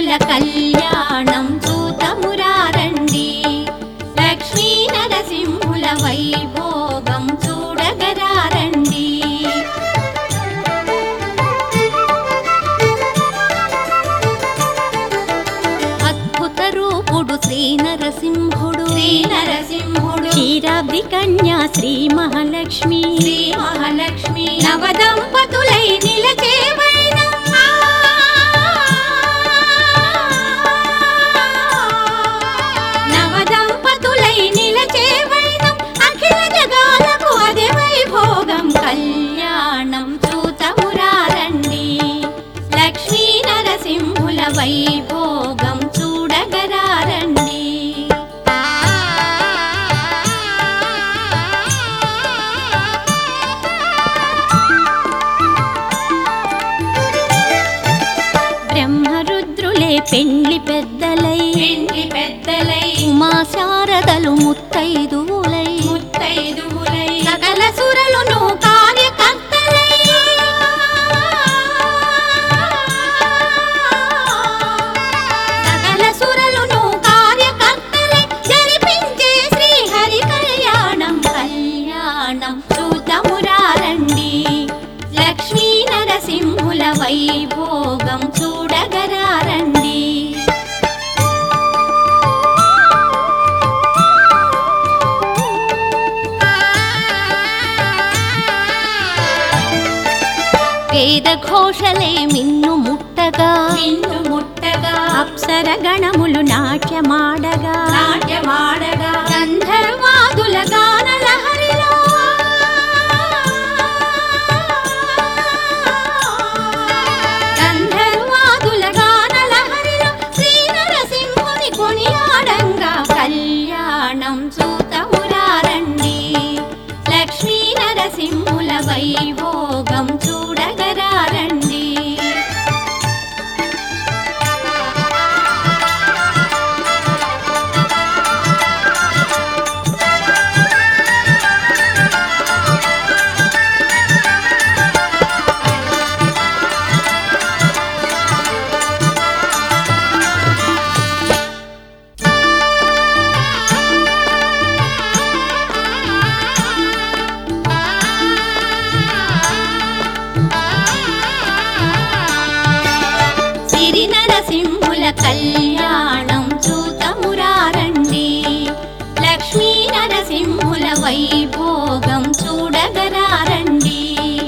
నరసింహుల కళ్యాణం చూతమురారండి. లక్ష్మీ నరసింహుల వైభోగం చూడగరారండి. అద్భుత రూపుడు శ్రీ నరసింహుడు, క్షీరాబ్ది కన్యా శ్రీ మహాలక్ష్మి, నవదంపతులై నిలచే వైనం, నవదంపతులై నిలచే వైనం, అఖిల జగాలకు అదే వైభోగం. కళ్యాణం చూతమురారండి. లక్ష్మీ నరసింహుల వైభోగం చూడగరారండి. బ్రహ్మరుద్రులే పెండ్లి పెద్దలై ఉమా శారదలు ముత్తైదువులై సకల సురలును కార్యకర్తలై సకల సురలును కార్యకర్తలై జరిపించే శ్రీహరి కళ్యాణం. కళ్యాణం చూతమురారండి. లక్ష్మీ నరసింహుల వైభోగం చూడగరారండి. వేద ఘోషలే మిన్ను ముట్టగా అప్సర గణములు నాట్యమాడగా గంధర్వాదుల గాన లహరిలో గంధర్వాదుల గాన లహరిలో శ్రీ నరసింహుని కొనియాడంగా. కళ్యాణం చూతమురారండి. లక్ష్మీ నరసింహుల వైభోగం చూడగరారండి. సిరి నరసింహుల కళ్యాణం చూతమురారండి. లక్ష్మీ నరసింహుల వైభోగం చూడగరారండి.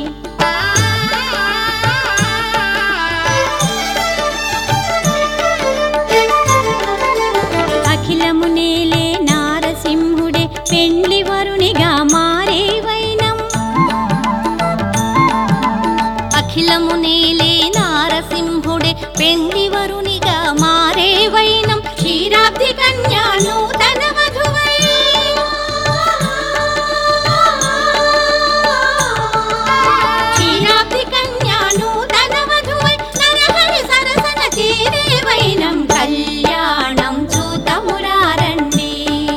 అఖిలమునేలే నారసింహుడే పెండ్లి వరునిగా మారే వైనం, అఖిలమునేలే నారసింహుడే పెండ్లి వరునిగా మారే వైనం. క్షీరాబ్ది కన్యా నూతన వధువై క్షీరాబ్ది కన్యా నూతన వధువై నరహరి సరసన చేరే వైనం. కళ్యాణం చూతమురారండి.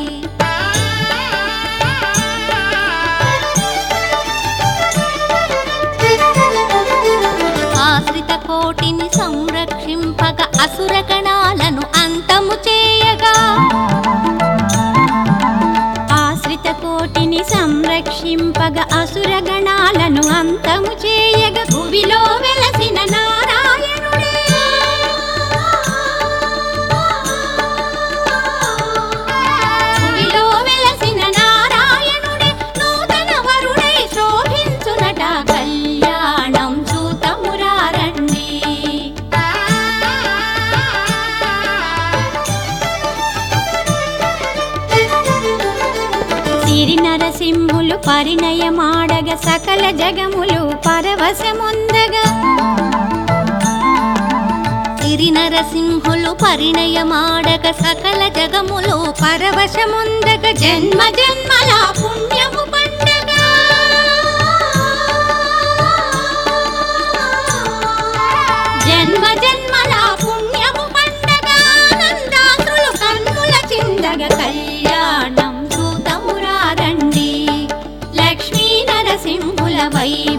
ఆశ్రిత కోటిని సంరక్షింపగ అసుర గణాలను అంతము చేయగా, ఆశ్రిత కోటిని సంరక్షింపగ అసుర గణాలను అంతము చేయగ. భువిలో వెలసిన నారాయణుడే భువిలో వెలసిన నారాయణుడే నూతన వరుడై శోభించునట. కళ్యాణం చూతమురారండి. సిరి నరసింహులు పరిణయమాడగ సకల జగములు పరవశముందగా, సిరి నరసింహులు పరిణయమాడగ సకల జగములు పరవశముందగ. జన్మ జన్మల పుణ్యము పండగ, జన్మ జన్మల పుణ్యము పండగ. ఆనందాశ్రులు కన్నుల చిందగ. కళ్యాణం చూతమురారండి. లక్ష్మీ నరసింహుల వై